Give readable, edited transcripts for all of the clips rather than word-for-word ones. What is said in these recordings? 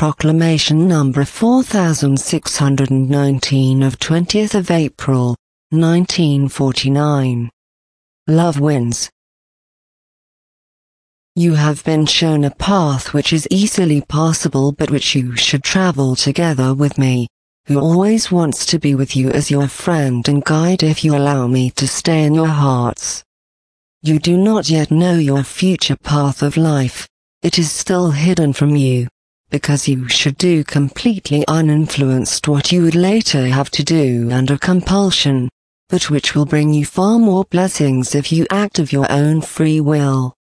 Proclamation number 4619 of 20th of April, 1949. Love wins. You have been shown a path which is easily passable but which you should travel together with me, who always wants to be with you as your friend and guide if you allow me to stay in your hearts. You do not yet know your future path of life, it is still hidden from you, because you should do completely uninfluenced what you would later have to do under compulsion, but which will bring you far more blessings if you act of your own free will.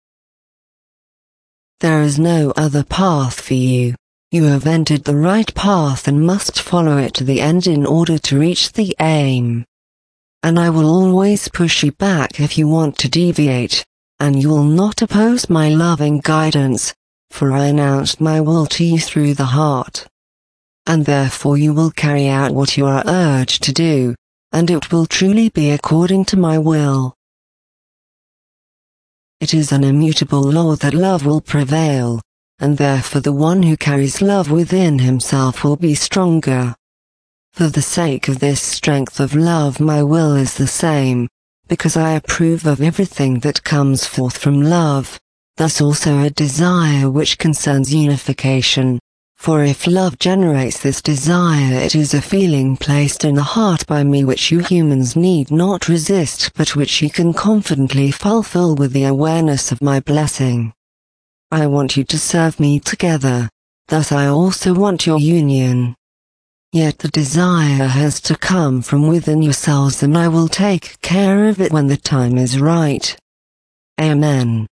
There is no other path for you. You have entered the right path and must follow it to the end in order to reach the aim. And I will always push you back if you want to deviate, and you will not oppose my loving guidance, for I announced my will to you through the heart. And therefore you will carry out what you are urged to do, and it will truly be according to my will. It is an immutable law that love will prevail, and therefore the one who carries love within himself will be stronger. For the sake of this strength of love my will is the same, because I approve of everything that comes forth from love, thus also a desire which concerns unification, for if love generates this desire it is a feeling placed in the heart by me which you humans need not resist but which you can confidently fulfill with the awareness of my blessing. I want you to serve me together, thus I also want your union. Yet the desire has to come from within yourselves and I will take care of it when the time is right. Amen.